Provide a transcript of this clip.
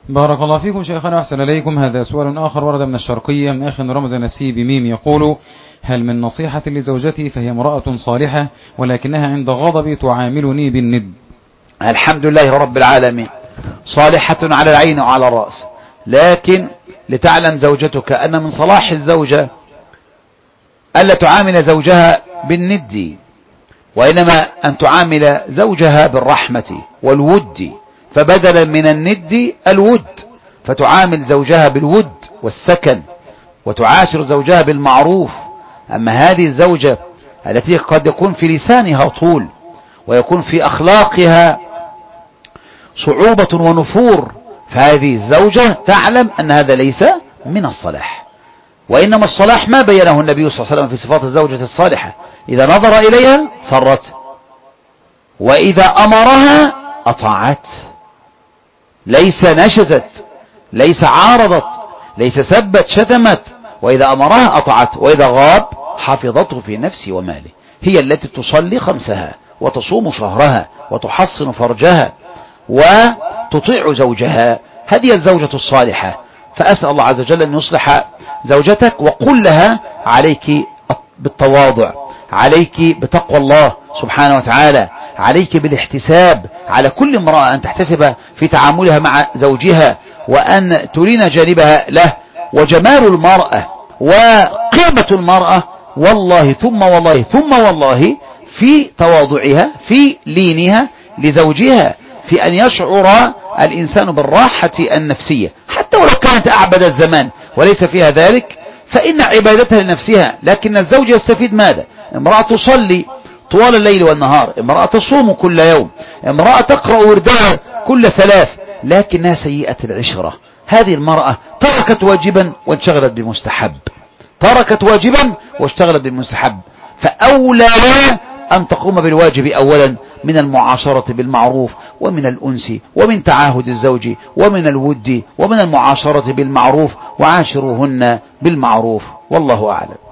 بارك الله فيكم شيخنا وأحسن إليكم. هذا سؤال آخر ورد من الشرقية من أخ رمز نفسي بميم يقول: هل من نصيحة لزوجتي فهي امرأة صالحة ولكنها عند غضبي تعاملني بالند؟ الحمد لله رب العالمين، صالحة على العين وعلى الرأس، لكن لتعلم زوجتك أن من صلاح الزوجة ألا تعامل زوجها بالند، وإنما أن تعامل زوجها بالرحمة والود، فبدلا من الند الود، فتعامل زوجها بالود والسكن وتعاشر زوجها بالمعروف. أما هذه الزوجة التي قد يكون في لسانها طول ويكون في أخلاقها صعوبة ونفور، فهذه الزوجة تعلم أن هذا ليس من الصلاح، وإنما الصلاح ما بينه النبي صلى الله عليه وسلم في صفات الزوجة الصالحة: إذا نظر إليها سرت، وإذا أمرها أطاعت، ليس نشزت، ليس عارضت، ليس سبت شتمت، وإذا أمرها أطاعت، وإذا غاب حفظته في نفسه وماله. هي التي تصلي خمسها وتصوم شهرها وتحصن فرجها وتطيع زوجها، هذه الزوجة الصالحة. فأسأل الله عز وجل أن يصلح زوجتك، وقل لها عليك بالتواضع، عليك بتقوى الله سبحانه وتعالى، عليك بالاحتساب على كل امرأة، أن تحتسب في تعاملها مع زوجها، وأن ترين جانبها له وجمال المرأة وقيمة المرأة، والله ثم والله ثم والله في تواضعها، في لينها لزوجها، في أن يشعر الإنسان بالراحة النفسية، حتى ولو كانت أعبد الزمان وليس فيها ذلك، فإن عبادتها لنفسها، لكن الزوج يستفيد ماذا؟ امرأة تصلي طوال الليل والنهار، امرأة تصوم كل يوم، امرأة تقرأ وردها كل ثلاث، لكنها سيئة العشرة. هذه المرأة تركت واجبا وانشغلت بمستحب، تركت واجبا واشتغلت بالمستحب، فأولى لها أن تقوم بالواجب أولا من المعاشرة بالمعروف، ومن الأنس، ومن تعاهد الزوج، ومن الود، ومن المعاشرة بالمعروف، وعاشروهن بالمعروف، والله أعلم.